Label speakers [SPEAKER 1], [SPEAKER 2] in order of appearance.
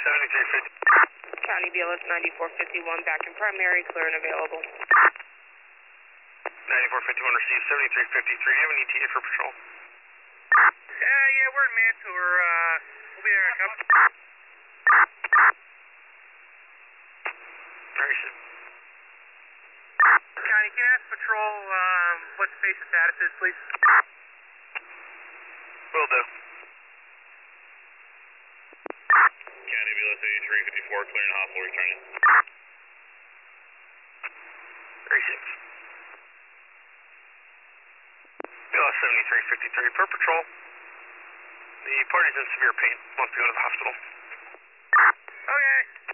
[SPEAKER 1] 7350.
[SPEAKER 2] County BLS 9451 back in primary, clear and available.
[SPEAKER 1] 9451 received 7353. Do you have an ETA for patrol?
[SPEAKER 3] Yeah, we're in Mantour. We'll be there in a couple.
[SPEAKER 1] Very soon.
[SPEAKER 3] County, can I ask patrol what the patient status is, please?
[SPEAKER 1] Will do.
[SPEAKER 4] County BLS 8354, clearing hospital, returning.
[SPEAKER 1] Very soon. BLS 7353 per patrol. The party's in severe pain. Wants to go to the hospital.
[SPEAKER 3] Okay.